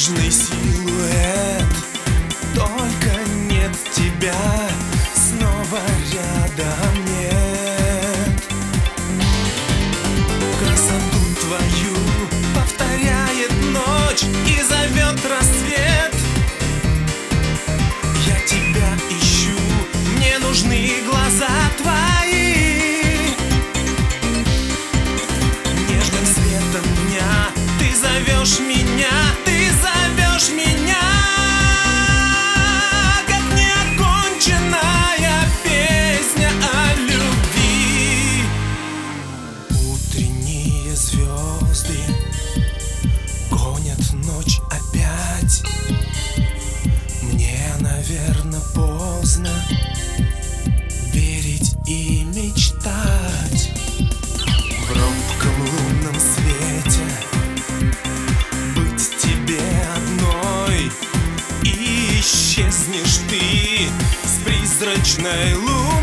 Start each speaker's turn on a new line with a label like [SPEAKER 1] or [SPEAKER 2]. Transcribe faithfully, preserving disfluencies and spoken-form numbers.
[SPEAKER 1] неподвижный силуэт. Только нет тебя, снова рядом нет. Красоту твою повторяет ночь и зовет рассвет. Я тебя ищу, мне нужны глаза твои. Нежным светом дня ты зовешь меня, ты зовешь меня, как неоконченная песня о любви. Утренние звезды гонят ночь опять. Мне, наверное, поздно верить и мечтать. В робком лунном свете быть тебе одной, и исчезнешь ты с призрачной луной.